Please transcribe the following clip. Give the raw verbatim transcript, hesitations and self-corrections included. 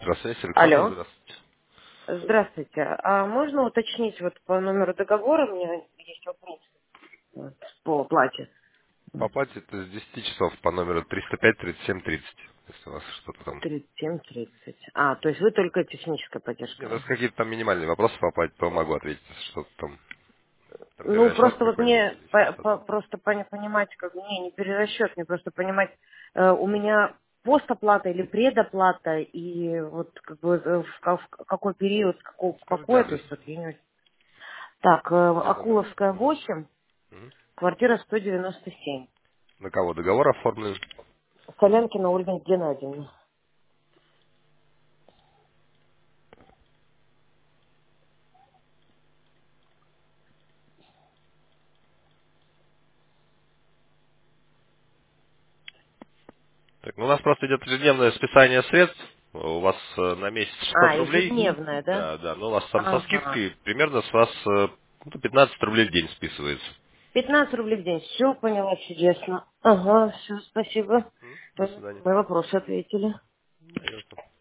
Здравствуйте, Александр, Алло. здравствуйте. Здравствуйте. А можно уточнить вот по номеру договора? У меня есть вопрос вот, по оплате. По оплате это с десяти часов по номеру триста пять тридцать семь тридцать, если у вас что-то там. тридцать семь тридцать. А, то есть вы только техническая Нет, поддержка, да? если какие-то там минимальные вопросы по оплате, то могу ответить, если что-то там, там Ну, перерасчет просто вот какой-нибудь мне или еще по- что-то. по- просто пони- понимать, как не, не перерасчет, мне просто понимать, э, у меня постоплата или предоплата, и вот как бы э, в, ка- в какой период, в какой, в Скажите какой, то адрес. есть вот я не очень- Так, э, Где номер? Акуловская Мгм. восемь, Мгм. квартира сто девяносто семь. На кого договор оформлен? Солянкина Ольга Геннадьевна. Так, ну у нас просто идет ежедневное списание средств. У вас э, на месяц шестьсот А, рублей. ежедневная, да? Да, да, но у вас там со Ага. скидкой примерно с вас э, ну, пятнадцать рублей в день списывается. пятнадцать рублей в день. Все поняла, чудесно. Ага, все, спасибо. М, До Вы свидания. на мои вопросы ответили. Да, ясно.